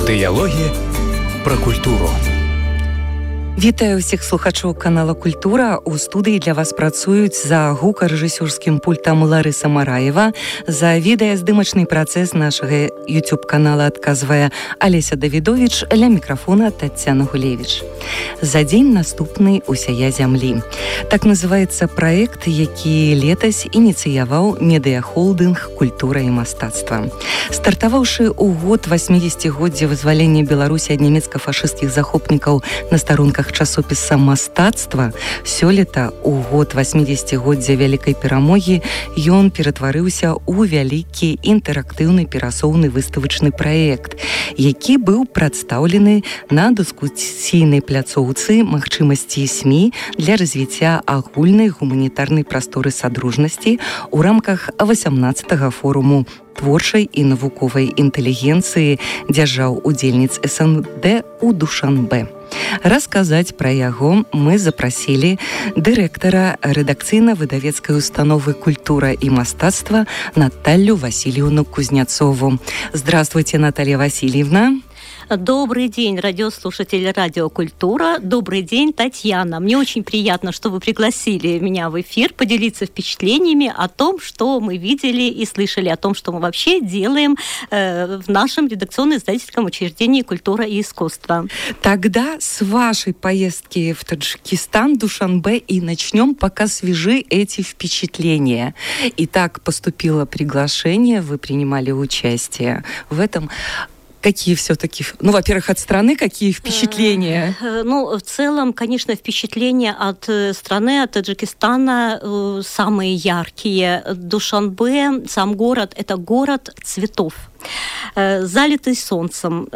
Дыялогі пра культуру. Вітаю ўсіх слухачоў канала «Культура». У студыі для вас працуюць за гукарэжысёрскім пультам Ларыса Мараева. За відэаздымачны працэс нашага YouTube-канала адказвае Алеся Давідовіч, ля мікрафона Таццяна Гулевіч. За дзень наступны «Усяя зямлі». Так называецца праект, які летась ініцыяваў медыяхолдынг «Культура і мастацтва». Стартаваўшы ў год 80-годдзя вызвалення Беларусі ад нямецка-фашысцкіх захопнікаў на старонках часопіса «Мастацтва», сёлета у год 80-годдзя вялікай перамогі ён ператварыўся ў вялікі інтэрактыўны перасоўны выставачны праект, які быў прадстаўлены на дыскусійнай пляцоўцы магчымасці СМІ для развіцця агульнай гуманітарнай прасторы садружнасці ў рамках 18-га форуму творчай і навуковай інтэлігенцыі дзяржаў-удзельніц СНД у Душанбе. Расказаць пра яго мы запрасілі дырэктара рэдакцыйна-выдавецкай установы «Культура и мастацтва» Наталью Васильевну Кузнецову. Здравствуйте, Наталья Васильевна. Добрый день, радиослушатели «Радио Культура». Добрый день, Татьяна. Мне очень приятно, что вы пригласили меня в эфир поделиться впечатлениями о том, что мы видели и слышали, о том, что мы вообще делаем в нашем редакционно-издательском учреждении «Культура и искусство». Тогда с вашей поездки в Таджикистан, Душанбе, и начнем, пока свежи эти впечатления. Итак, поступило приглашение, вы принимали участие в этом. Какие все-таки, во-первых, от страны какие впечатления? В целом, конечно, впечатления от страны, от Таджикистана самые яркие. Душанбе, сам город, это город цветов. Залитый солнцем,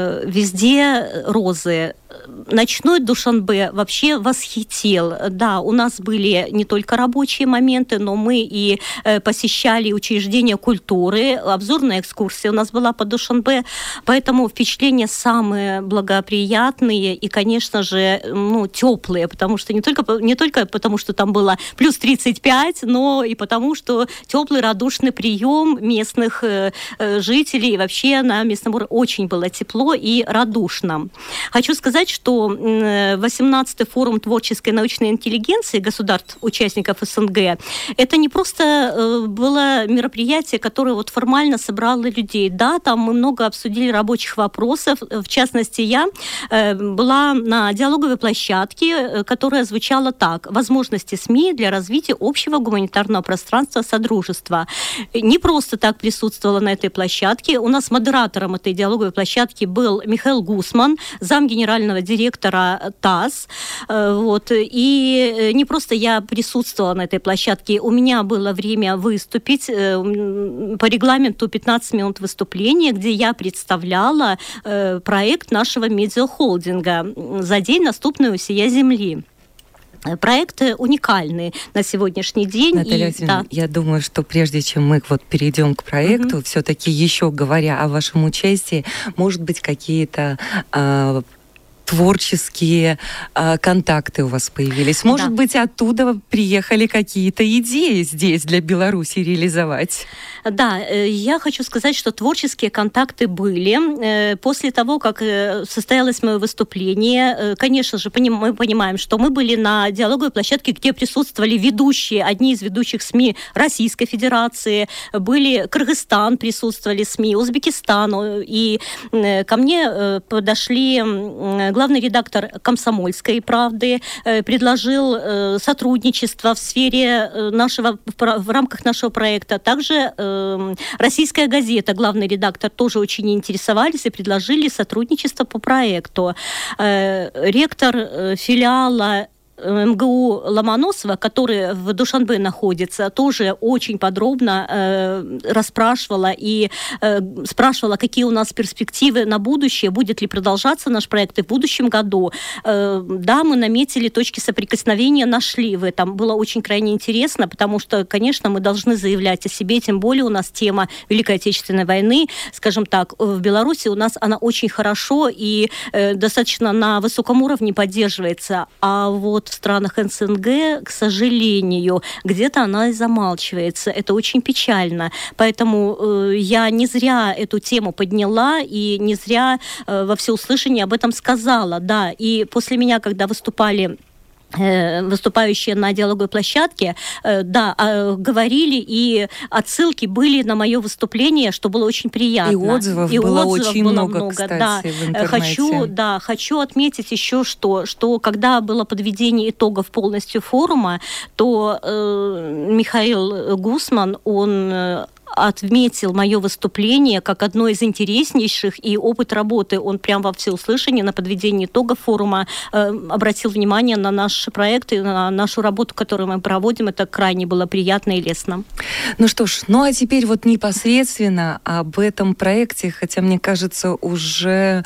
везде розы. Ночной Душанбе вообще восхитил. Да, у нас были не только рабочие моменты, но мы и посещали учреждения культуры, обзорная экскурсия у нас была по Душанбе, поэтому впечатления самые благоприятные и, конечно же, теплые, потому что не только потому, что там было плюс 35, но и потому, что теплый радушный прием местных жителей, и вообще на местном уровне очень было тепло и радушно. Хочу сказать, что 18-й форум творческой и научной интеллигенции государств-участников СНГ это не просто было мероприятие, которое формально собрало людей. Да, там мы много обсудили рабочих вопросов. В частности, я была на диалоговой площадке, которая звучала так: возможности СМИ для развития общего гуманитарного пространства Содружества. Не просто так присутствовала на этой площадке. У нас модератором этой диалоговой площадки был Михаил Гусман, замгенерального директора ТАСС. И не просто я присутствовала на этой площадке, у меня было время выступить по регламенту 15 минут выступления, где я представляла проект нашего медиахолдинга «За день наступный «Усяя земли». Проект уникальный на сегодняшний день. Наталья Васильевна, я думаю, что прежде чем мы перейдем к проекту, все-таки еще говоря о вашем участии, может быть, какие-то творческие контакты у вас появились. Может быть, оттуда приехали какие-то идеи здесь для Беларуси реализовать? Да, я хочу сказать, что творческие контакты были. После того, как состоялось мое выступление, конечно же, мы понимаем, что мы были на диалоговой площадке, где присутствовали ведущие, одни из ведущих СМИ Российской Федерации, были Кыргызстан, присутствовали СМИ, Узбекистан, и ко мне подошли главный редактор «Комсомольской правды», предложил сотрудничество в сфере в рамках нашего проекта. Также «Российская газета», главный редактор, тоже очень интересовались и предложили сотрудничество по проекту. Ректор филиала МГУ Ломоносова, который в Душанбе находится, тоже очень подробно расспрашивала и спрашивала, какие у нас перспективы на будущее, будет ли продолжаться наш проект и в будущем году. Да, мы наметили точки соприкосновения, нашли в этом. Было очень крайне интересно, потому что, конечно, мы должны заявлять о себе, тем более у нас тема Великой Отечественной войны, скажем так, в Беларуси у нас она очень хорошо и достаточно на высоком уровне поддерживается, а вот вот в странах СНГ, к сожалению, где-то она и замалчивается. Это очень печально. Поэтому я не зря эту тему подняла и не зря во всеуслышание об этом сказала. Да, и после меня, когда выступающие на диалоговой площадке, говорили, и отсылки были на мое выступление, что было очень приятно. И отзывов было очень много, кстати, да. в интернете. Хочу отметить еще, что когда было подведение итогов полностью форума, то Михаил Гусман, он отметил мое выступление как одно из интереснейших, и опыт работы он прям во всеуслышание на подведении итогов форума обратил внимание на наш проект и на нашу работу, которую мы проводим. Это крайне было приятно и лестно. Ну что ж, а теперь вот непосредственно об этом проекте, хотя, мне кажется, уже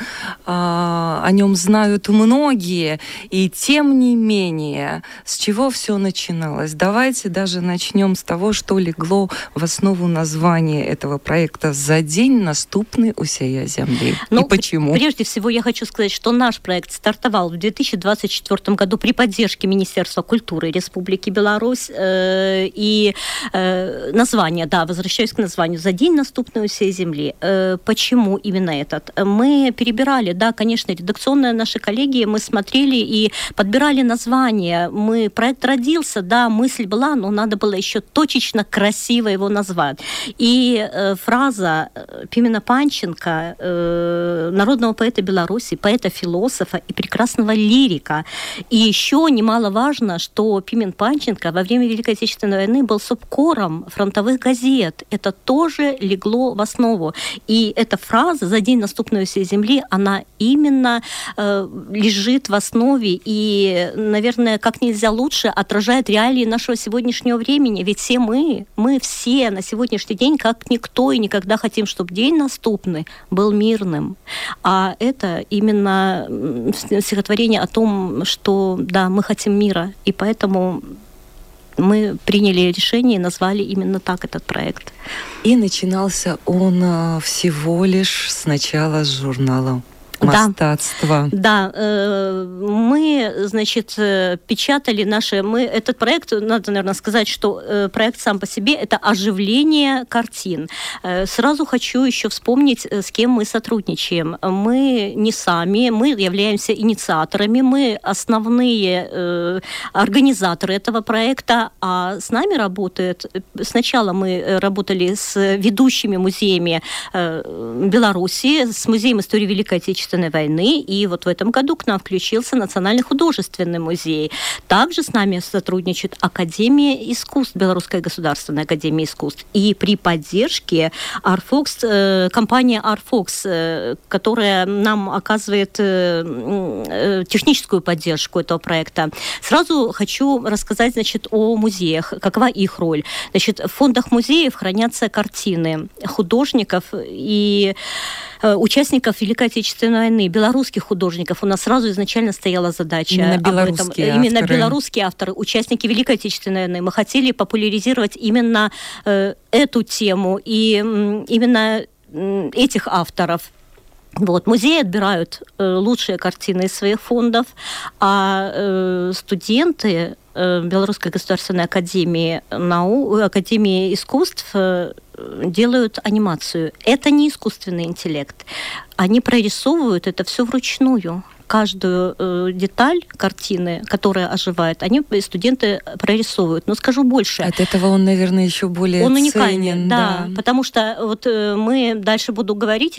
о нем знают многие, и тем не менее, с чего все начиналось? Давайте даже начнем с того, что легло в основу названия этого проекта «За день наступный усія земли». И почему? Прежде всего, я хочу сказать, что наш проект стартовал в 2024 году при поддержке Министерства культуры Республики Беларусь. И название, возвращаюсь к названию «За день наступный усія земли». Почему именно этот? Мы перебирали, конечно, редакционные наши коллеги, мы смотрели и подбирали название. Проект родился, мысль была, но надо было еще точечно, красиво его назвать. И фраза Пимена Панченко, народного поэта Беларуси, поэта-философа и прекрасного лирика. И еще немаловажно, что Пимен Панченко во время Великой Отечественной войны был субкором фронтовых газет. Это тоже легло в основу. И эта фраза «За день наступной усія земли», она именно лежит в основе и, наверное, как нельзя лучше отражает реалии нашего сегодняшнего времени. Ведь все мы все на сегодняшний день, как никто и никогда хотим, чтобы день наступный был мирным. А это именно стихотворение о том, что, мы хотим мира. И поэтому мы приняли решение и назвали именно так этот проект. И начинался он всего лишь сначала с журнала «Мастатство». Да, мы, печатали этот проект, надо, наверное, сказать, что проект сам по себе – это оживление картин. Сразу хочу еще вспомнить, с кем мы сотрудничаем. Мы не сами, мы являемся инициаторами, мы основные организаторы этого проекта, а с нами работает, сначала мы работали с ведущими музеями Беларуси, с Музеем истории Великой Отечественной войны, и вот в этом году к нам включился Национальный художественный музей. Также с нами сотрудничает Академия искусств, Белорусская государственная академия искусств. И при поддержке Artfox, компания Artfox, которая нам оказывает техническую поддержку этого проекта. Сразу хочу рассказать, о музеях, какова их роль. В фондах музеев хранятся картины художников и участников Великой Отечественной войны, белорусских художников. У нас сразу изначально стояла задача именно именно белорусские авторы, участники Великой Отечественной войны. Мы хотели популяризировать именно эту тему и именно этих авторов. Музеи отбирают лучшие картины из своих фондов, а студенты Белорусской государственной академии Академии искусств делают анимацию. Это не искусственный интеллект. Они прорисовывают это все вручную. Каждую деталь картины, которая оживает, студенты прорисовывают. Но скажу больше. От этого он, наверное, еще более он ценен. Уникален, да. Потому что мы дальше буду говорить,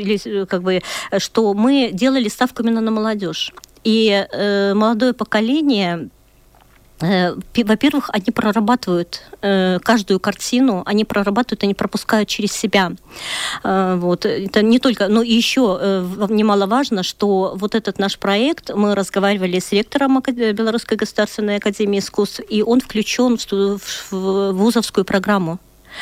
что мы делали ставку именно на молодежь. И молодое поколение, во-первых, они прорабатывают каждую картину, они пропускают через себя. Это не только... Но еще немаловажно, что этот наш проект, мы разговаривали с ректором Белорусской государственной академии искусств, и он включен в вузовскую программу.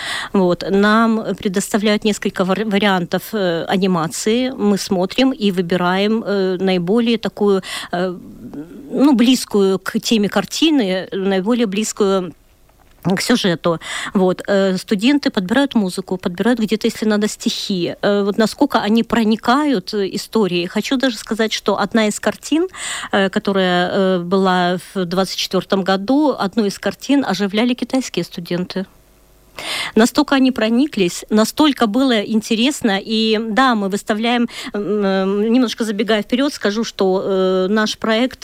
Нам предоставляют несколько вариантов анимации, мы смотрим и выбираем наиболее такую, близкую к теме картины, наиболее близкую к сюжету. Вот. Студенты подбирают музыку, подбирают где-то, если надо, стихи. Вот насколько они проникают историей. Хочу даже сказать, что одна из картин, которая была в 24 году, одну из картин оживляли китайские студенты. Настолько они прониклись, настолько было интересно. И да, мы выставляем, немножко забегая вперед, скажу, что наш проект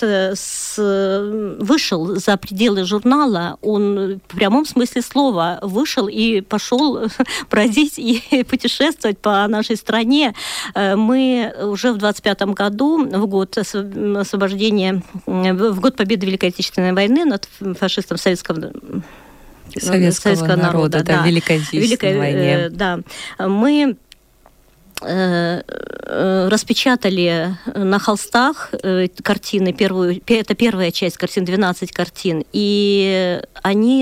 вышел за пределы журнала. Он в прямом смысле слова вышел и пошел бродить и путешествовать по нашей стране. Мы уже в 25-м году, в год освобождения, в год победы Великой Отечественной войны над фашистом советского народа, да, в Великой Отечественной войне. Да, мы распечатали на холстах картины, это первая часть картин, 12 картин, и они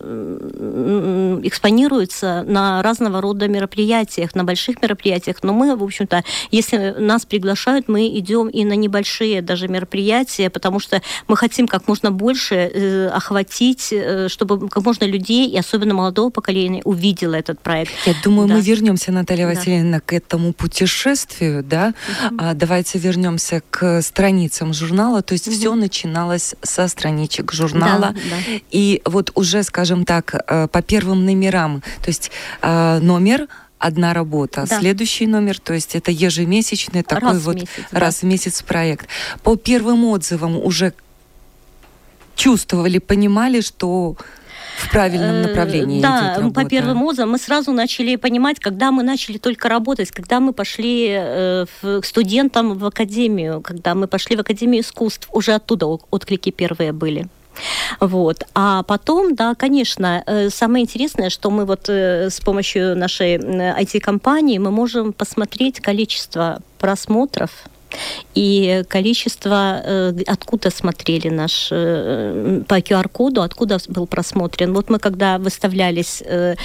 экспонируются на разного рода мероприятиях, на больших мероприятиях, но мы, в общем-то, если нас приглашают, мы идем и на небольшие даже мероприятия, потому что мы хотим как можно больше охватить, чтобы как можно людей, и особенно молодого поколения, увидело этот проект. Я думаю, да. Мы вернемся, Наталья Васильевна, к этому путешествию, да? Давайте вернемся к страницам журнала. То есть все начиналось со страничек журнала. Да. И вот уже, скажем так, по первым номерам, то есть номер одна работа, да. Следующий номер, то есть это ежемесячный такой раз в месяц проект. По первым отзывам уже чувствовали, понимали, что в правильном направлении идет работа. Да, по первым отзывам мы сразу начали понимать, когда мы начали только работать, когда мы пошли к студентам в академию, когда мы пошли в Академию искусств, уже оттуда отклики первые были. Вот. А потом, да, конечно, самое интересное, что мы вот с помощью нашей IT-компании мы можем посмотреть количество просмотров и количество, откуда смотрели наш по QR-коду, откуда был просмотрен. Вот мы когда выставлялись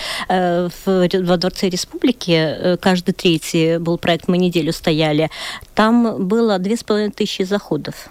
во Дворце Республики, каждый третий был проект, мы неделю стояли, там было 2500 заходов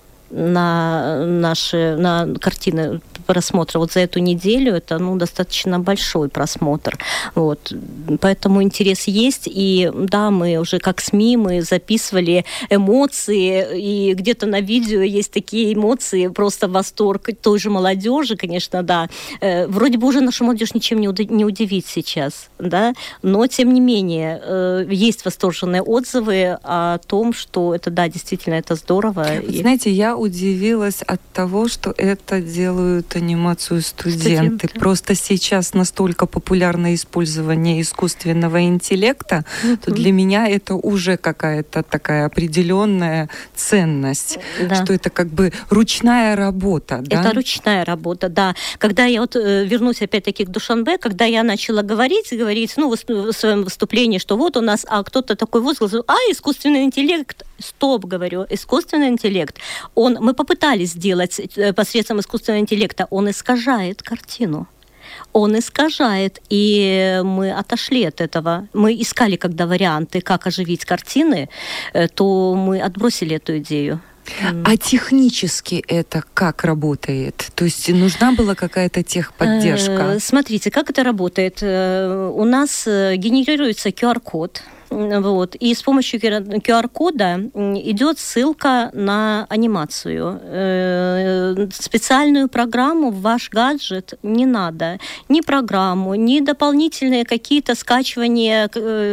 на картины просмотра. Вот за эту неделю это достаточно большой просмотр. Вот. Поэтому интерес есть. И да, мы уже как СМИ мы записывали эмоции, и где-то на видео есть такие эмоции, просто восторг той же молодежи, конечно, да. Вроде бы уже нашу молодежь ничем не удивить сейчас, да, но тем не менее есть восторженные отзывы о том, что это, да, действительно, это здорово. Знаете, я удивилась от того, что это делают анимацию студенты. Просто сейчас настолько популярно использование искусственного интеллекта, то для меня это уже какая-то такая определенная ценность, что это как бы ручная работа. Да? Это ручная работа, да. Когда я вот вернусь опять-таки к Душанбе, когда я начала говорить в своем выступлении, что вот у нас, кто-то такой возглас, искусственный интеллект, стоп, говорю, искусственный интеллект, мы попытались сделать посредством искусственного интеллекта, он искажает картину. Он искажает, и мы отошли от этого. Мы искали, когда варианты, как оживить картины, то мы отбросили эту идею. А технически это как работает? То есть нужна была какая-то техподдержка? Смотрите, как это работает. У нас генерируется QR-код. Вот. И с помощью QR-кода идет ссылка на анимацию. Специальную программу в ваш гаджет не надо. Ни программу, ни дополнительные какие-то скачивания,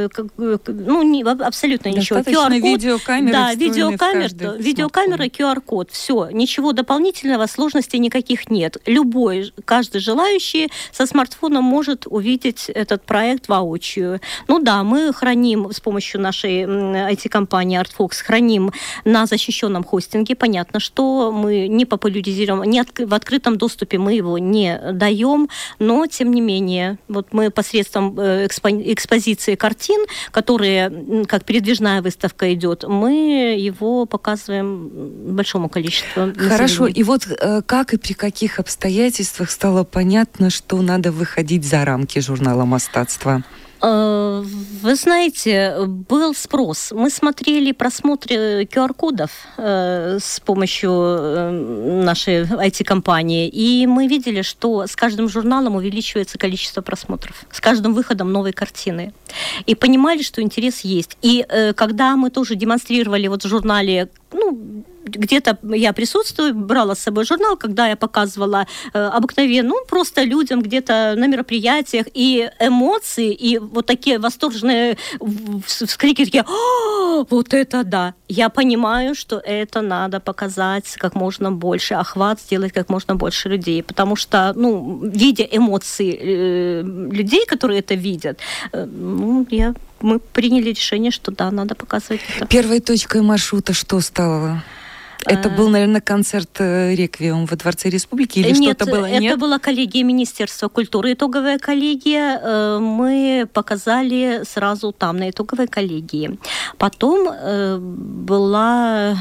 абсолютно ничего. Достаточно видеокамеры. Да, видеокамера, QR-код. Все. Ничего дополнительного, сложностей никаких нет. Каждый желающий со смартфоном может увидеть этот проект воочию. Мы храним с помощью нашей IT-компании ArtFox, храним на защищенном хостинге. Понятно, что мы не популяризируем, в открытом доступе мы его не даем, но, тем не менее, вот мы посредством экспозиции картин, которые, как передвижная выставка идет, мы его показываем большому количеству населения. Хорошо, и вот как и при каких обстоятельствах стало понятно, что надо выходить за рамки журнала «Мастатство»? Вы знаете, был спрос. Мы смотрели просмотры QR-кодов с помощью нашей IT-компании, и мы видели, что с каждым журналом увеличивается количество просмотров, с каждым выходом новой картины. И понимали, что интерес есть. И когда мы тоже демонстрировали вот в журнале, где-то я присутствую, брала с собой журнал, когда я показывала обыкновенно, просто людям где-то на мероприятиях, и эмоции, и вот такие восторженные вскрики, такие: «О, вот это да!» Я понимаю, что это надо показать как можно больше, охват сделать как можно больше людей, потому что, видя эмоции людей, которые это видят, мы приняли решение, что да, надо показывать это. Первой точкой маршрута что стало? Это был, наверное, концерт «Реквием» во Дворце Республики или что-то было? Нет, это была коллегия Министерства культуры, итоговая коллегия. Мы показали сразу там, на итоговой коллегии. Потом была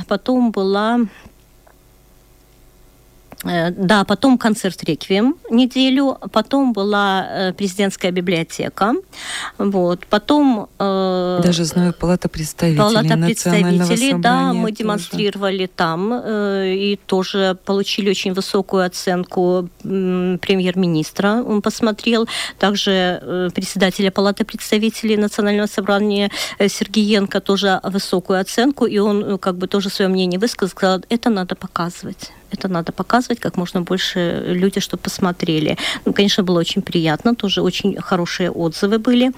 потом концерт «Реквием» неделю, потом была президентская библиотека, потом... Даже знаю, Палата представителей Национального собрания. Да, мы демонстрировали там, и тоже получили очень высокую оценку премьер-министра, он посмотрел, также председателя Палаты представителей Национального собрания Сергеенко тоже высокую оценку, и он тоже свое мнение высказал, сказал, это надо показывать. Это надо показывать как можно больше люди, чтобы посмотрели. Конечно, было очень приятно, тоже очень хорошие отзывы были.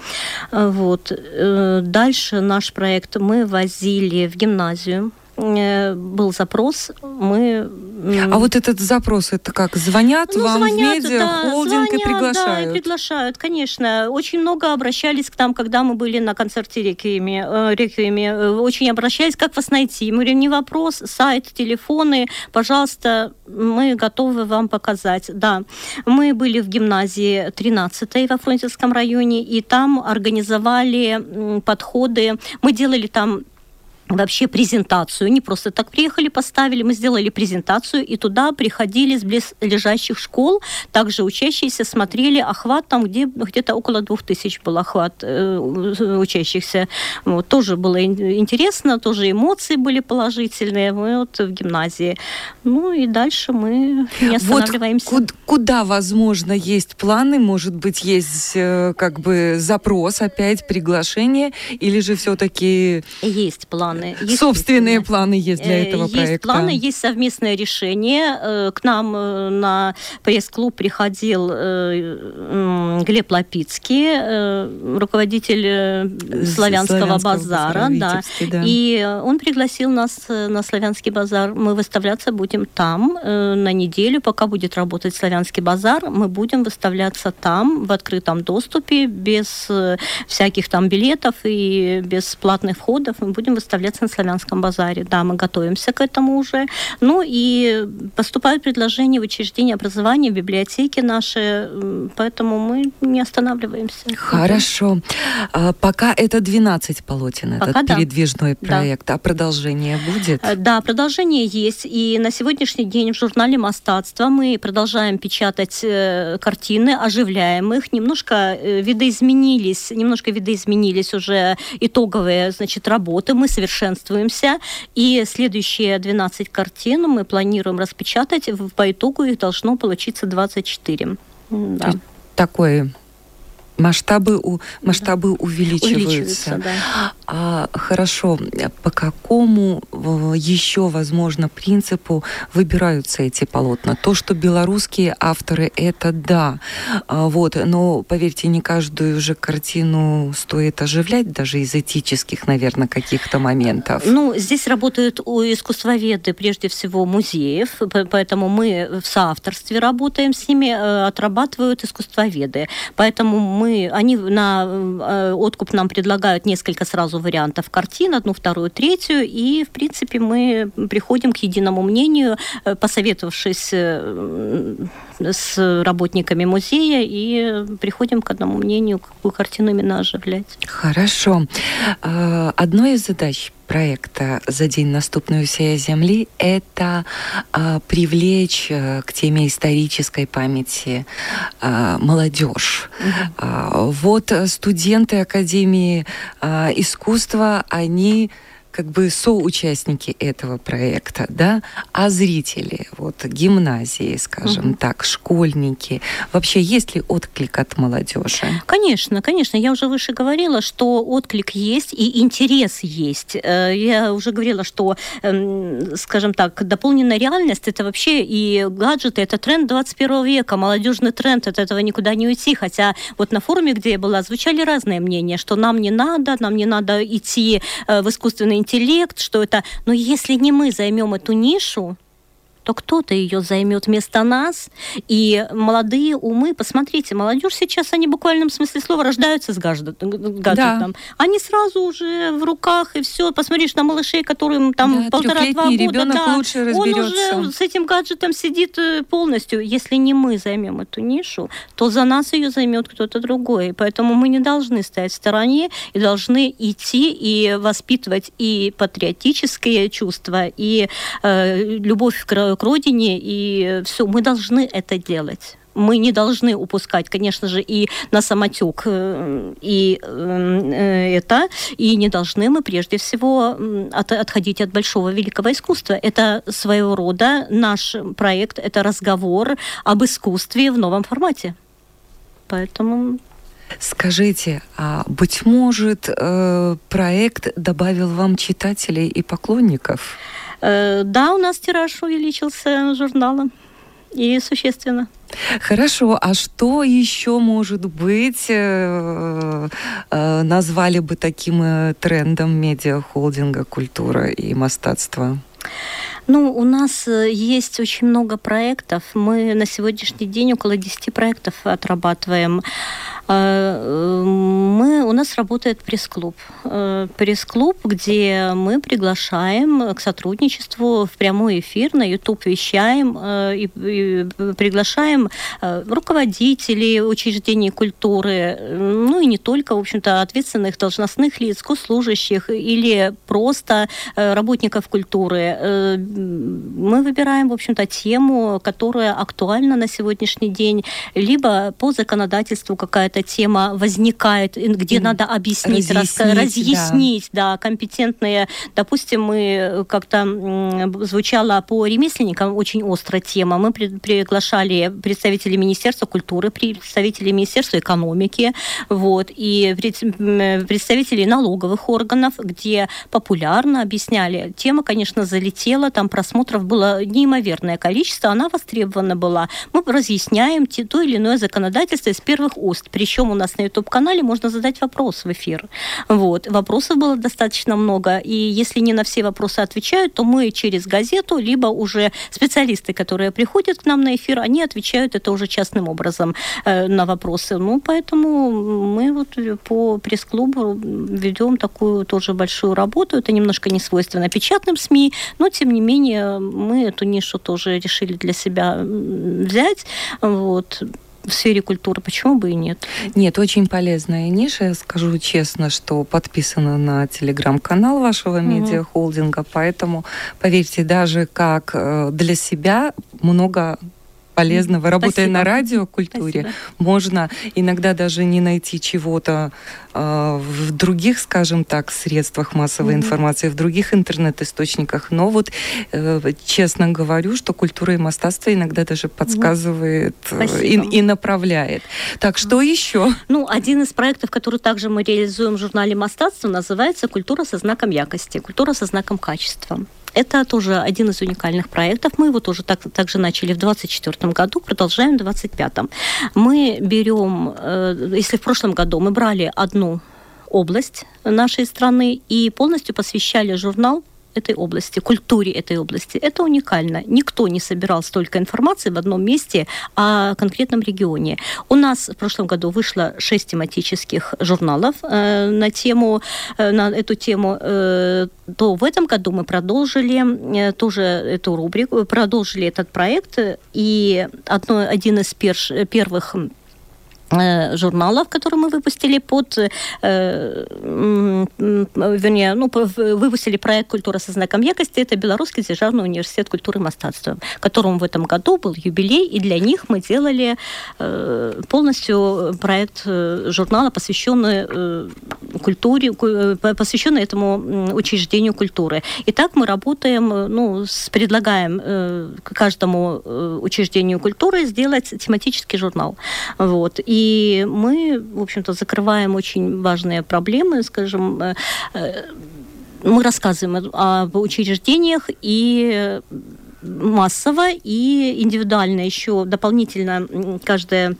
Дальше наш проект мы возили в гимназию. Был запрос, мы... А вот этот запрос, это как? Звонят вам в медиа-холдинг и приглашают? Да, и приглашают, конечно. Очень много обращались к нам, когда мы были на концерте «Реквиеме». Очень обращались, как вас найти. Мы говорим, не вопрос, сайт, телефоны, пожалуйста, мы готовы вам показать. Да, мы были в гимназии 13-й во Фрунзенском районе, и там организовали подходы. Мы делали там вообще презентацию. Не просто так приехали, поставили, мы сделали презентацию, и туда приходили с близлежащих школ, также учащиеся смотрели охват, там где-то около 2000 был охват учащихся. Тоже было интересно, тоже эмоции были положительные. Мы в гимназии. И дальше мы не останавливаемся. Куда, возможно, есть планы? Может быть, есть запрос опять, приглашение, или же все-таки... Есть планы. Собственные планы есть для этого проекта? Есть планы, есть совместное решение. К нам на пресс-клуб приходил Глеб Лапицкий, руководитель Славянского базара. Да. И он пригласил нас на Славянский базар. Мы выставляться будем там на неделю. Пока будет работать Славянский базар, мы будем выставляться там в открытом доступе, без всяких там билетов и без платных входов. Мы будем выставляться на Славянском базаре. Да, мы готовимся к этому уже. И поступают предложения в учреждения образования, в библиотеки наши, поэтому мы не останавливаемся. Хорошо. Пока это 12 полотен, пока этот передвижной проект. Да. А продолжение будет? Да, продолжение есть. И на сегодняшний день в журнале «Мастатство» мы продолжаем печатать картины, оживляем их. Немножко видоизменились уже итоговые, работы. Мы совершенствуемся, и следующие 12 картин мы планируем распечатать. По итогу их должно получиться 24. Да. Такое... Масштабы увеличиваются. Да. Хорошо. По какому еще, возможно, принципу выбираются эти полотна? То, что белорусские авторы, это да. Но, поверьте, не каждую же картину стоит оживлять, даже из этических, наверное, каких-то моментов. Здесь работают искусствоведы, прежде всего, музеев, поэтому мы в соавторстве работаем с ними, отрабатывают искусствоведы. Поэтому они на откуп нам предлагают несколько сразу вариантов картин, 1, 2, 3, и, в принципе, мы приходим к единому мнению, посоветовавшись с работниками музея и приходим к одному мнению, какую картину именно оживлять. Хорошо. Одной из задач проекта «За день наступной усяя земли» — это привлечь к теме исторической памяти молодежь. Вот студенты Академии искусства, они как бы соучастники этого проекта, да, а зрители, вот гимназии, скажем так, школьники, вообще есть ли отклик от молодежи? Конечно, конечно. Я уже выше говорила, что отклик есть и интерес есть. Я уже говорила, что, скажем так, дополненная реальность — это вообще и гаджеты, это тренд 21 века, молодежный тренд, от этого никуда не уйти. Хотя вот на форуме, где я была, звучали разные мнения, что нам не надо идти в искусственный интеллект, что это... Но если не мы займем эту нишу, то кто-то ее займет вместо нас. И молодые умы, посмотрите, молодежь сейчас, они в буквальном смысле слова рождаются с гаджетом. Да. Они сразу уже в руках, и все. Посмотришь на малышей, которым там 1,5-2 года. Ребенок лучше разберется. Он уже с этим гаджетом сидит полностью. Если не мы займем эту нишу, то за нас ее займет кто-то другой. Поэтому мы не должны стоять в стороне и должны идти и воспитывать и патриотические чувства, и любовь к родине, и все, мы должны это делать. Мы не должны упускать, конечно же, и на самотек, и не должны мы прежде всего отходить от большого великого искусства. Это своего рода наш проект, это разговор об искусстве в новом формате. Поэтому... Скажите, а быть может, проект добавил вам читателей и поклонников? Да, у нас тираж увеличился журнала, и существенно. Хорошо, а что еще, может быть, назвали бы таким трендом медиахолдинга «Культура и мастатство»? Ну, у нас есть очень много проектов. Мы на сегодняшний день около 10 проектов отрабатываем. У нас работает пресс-клуб. Пресс-клуб, где мы приглашаем к сотрудничеству в прямой эфир, на YouTube вещаем и приглашаем руководителей учреждений культуры, ну и не только, в общем-то, ответственных должностных лиц, госслужащих или просто работников культуры. Мы выбираем, в общем-то, тему, которая актуальна на сегодняшний день, либо по законодательству какая-то тема возникает, где надо объяснить, разъяснить, да, компетентные. Допустим, мы как-то звучала по ремесленникам очень острая тема. Мы приглашали представителей Министерства культуры, представителей Министерства экономики, вот, и представителей налоговых органов, где популярно объясняли. Тема, конечно, залетела, там просмотров было неимоверное количество, она востребована была. Мы разъясняем то или иное законодательство из первых уст. Причем у нас на YouTube-канале можно задать вопрос в эфир. Вот. Вопросов было достаточно много, и если не на все вопросы отвечают, то мы через газету, либо уже специалисты, которые приходят к нам на эфир, они отвечают это уже частным образом на вопросы. Ну, поэтому мы вот по пресс-клубу ведем такую тоже большую работу. Это немножко не свойственно печатным СМИ, но, тем не менее, мы эту нишу тоже решили для себя взять. Вот. В сфере культуры, почему бы и нет? Нет, очень полезная ниша. Я скажу честно, что подписана на телеграм-канал вашего медиахолдинга, поэтому, поверьте, даже как для себя много полезного, работая на радиокультуре, можно иногда даже не найти чего-то в других, скажем так, средствах массовой информации, в других интернет-источниках. Но вот честно говорю, что культура и мастатство иногда даже подсказывает и направляет. Так, что еще? Ну, один из проектов, который также мы реализуем в журнале «Мастатство», называется «Культура со знаком якости», «Культура со знаком качества». Это тоже один из уникальных проектов. Мы его тоже также начали в 2024 году, продолжаем в 2025. Мы берем, если в прошлом году мы брали одну область нашей страны и полностью посвящали журнал этой области, культуре этой области. Это уникально. Никто не собирал столько информации в одном месте о конкретном регионе. У нас в прошлом году вышло 6 тематических журналов на эту тему. То в этом году мы продолжили тоже эту рубрику, продолжили этот проект. И один из первых журналов, который мы выпустили выпустили проект «Культура со знаком якости». Это Белорусский державный университет культуры и мастацтва, которому в этом году был юбилей, и для них мы делали полностью проект журнала, посвященный культуре, посвященный этому учреждению культуры. И так мы работаем, предлагаем каждому учреждению культуры сделать тематический журнал. Вот. И мы, в общем-то, закрываем очень важные проблемы, скажем, мы рассказываем об учреждениях и массово, и индивидуально еще дополнительно каждое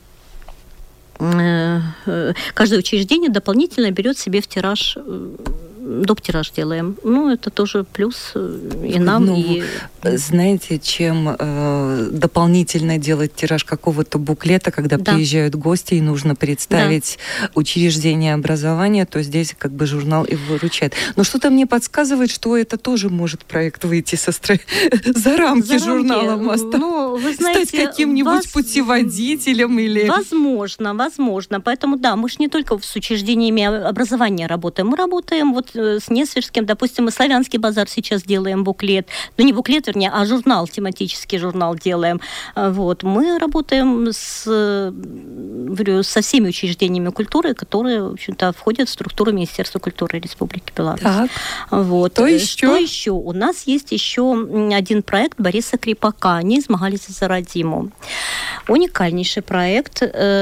учреждение дополнительно берет себе в тираж, доп. Тираж делаем. Это тоже плюс и нам, и... Знаете, чем дополнительно делать тираж какого-то буклета, когда приезжают гости и нужно представить учреждение образования, то здесь как бы журнал и выручает. Но что-то мне подсказывает, что это тоже может проект выйти за рамки журнала «Моста». Вы знаете, стать каким-нибудь путеводителем или... Возможно. Поэтому, мы же не только с учреждениями образования работаем. Мы работаем с Несвежским, допустим, мы «Славянский базар» сейчас делаем буклет. Не буклет, вернее, а журнал, тематический журнал делаем. Мы работаем со всеми учреждениями культуры, которые, в общем-то, входят в структуру Министерства культуры Республики Беларусь. Так. Что еще? У нас есть еще один проект Бориса Крепака «Не змагались за родиму». Уникальнейший проект.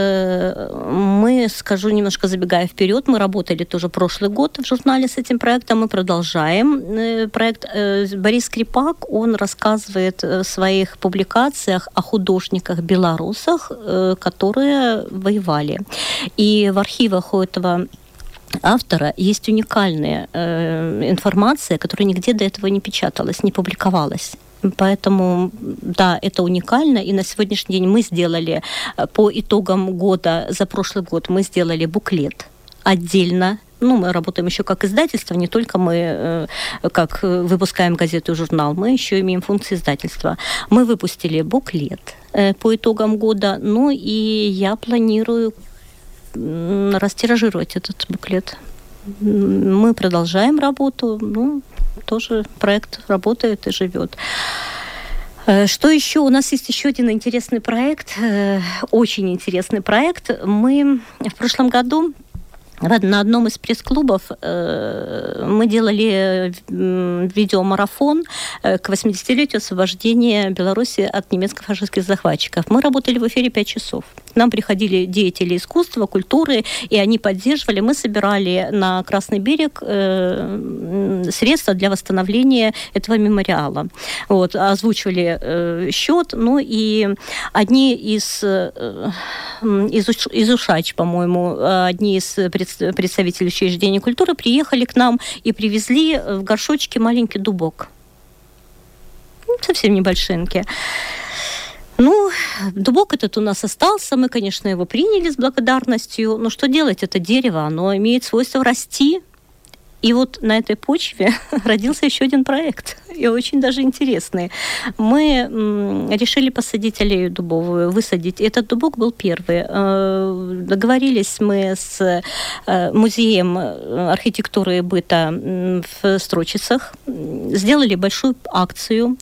Скажу немножко забегая вперед, мы работали тоже прошлый год в журнале с этим проектом, мы продолжаем. Проект Борис Крепак, он рассказывает в своих публикациях о художниках-белорусах, которые воевали. И в архивах у этого автора есть уникальная информация, которая нигде до этого не печаталась, не публиковалась. Поэтому, это уникально. И на сегодняшний день мы сделали по итогам года, за прошлый год, мы сделали буклет отдельно. Мы работаем еще как издательство, не только мы как выпускаем газету и журнал, мы еще имеем функции издательства. Мы выпустили буклет по итогам года, и я планирую растиражировать этот буклет. Мы продолжаем работу, тоже проект работает и живет. Что еще? У нас есть еще один интересный проект, очень интересный проект. Мы в прошлом году на одном из пресс-клубов мы делали видеомарафон к 80-летию освобождения Беларуси от немецко-фашистских захватчиков. Мы работали в эфире 5 часов. К нам приходили деятели искусства, культуры, и они поддерживали. Мы собирали на Красный берег средства для восстановления этого мемориала. Озвучивали счет. И одни из УШАЧ, по-моему, одни из представители учреждения культуры приехали к нам и привезли в горшочке маленький дубок. Совсем небольшинки. Дубок этот у нас остался, мы, конечно, его приняли с благодарностью, но что делать? Это дерево, оно имеет свойство расти. И на этой почве родился еще один проект, и очень даже интересный. Мы решили посадить аллею дубовую, высадить. Этот дубок был первый. Договорились мы с музеем архитектуры и быта в Строчицах, сделали большую акцию.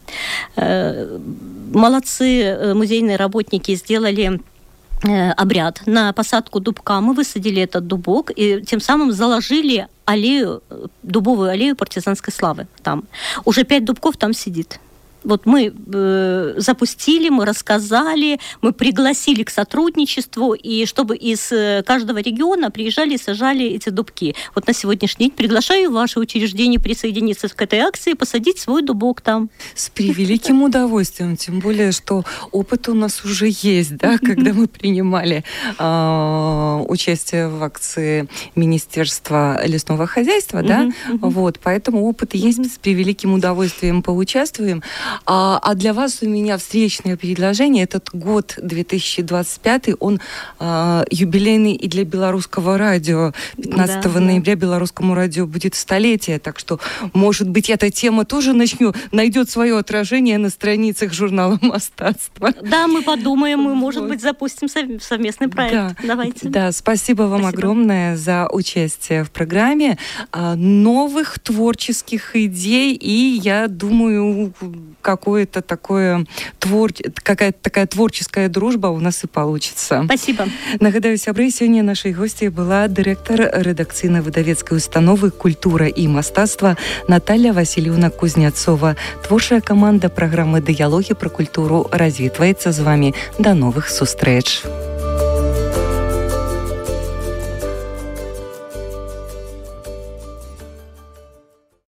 Молодцы музейные работники, сделали обряд на посадку дубка. Мы высадили этот дубок и тем самым заложили дубовую аллею партизанской славы там. Уже 5 дубков там сидит. Вот мы запустили, мы рассказали, мы пригласили к сотрудничеству, и чтобы из каждого региона приезжали и сажали эти дубки. Вот на сегодняшний день приглашаю ваше учреждение присоединиться к этой акции, посадить свой дубок там. С превеликим удовольствием, тем более, что опыт у нас уже есть, да, когда мы принимали участие в акции Министерства лесного хозяйства, да, вот, поэтому опыт есть, с превеликим удовольствием поучаствуем. А для вас у меня встречное предложение. Этот год 2025, он юбилейный и для белорусского радио. 15 ноября белорусскому радио будет столетие, так что, может быть, эта тема тоже найдет свое отражение на страницах журнала «Мастатство». Да, мы подумаем, мы, может быть, запустим совместный проект. Да. Давайте. Да, спасибо вам огромное за участие в программе. Новых творческих идей, и я думаю, какая-то такая творческая дружба у нас и получится. Спасибо. Нагадаю, сябры, сёння нашай госцей была дырэктар рэдакцыйна-выдавецкай установы «Культура и мастацтва» Наталья Васильевна Кузнецова. Творчая команда программы «Дыялогі пра культуру» развітваецца з вами. До новых сустрэч.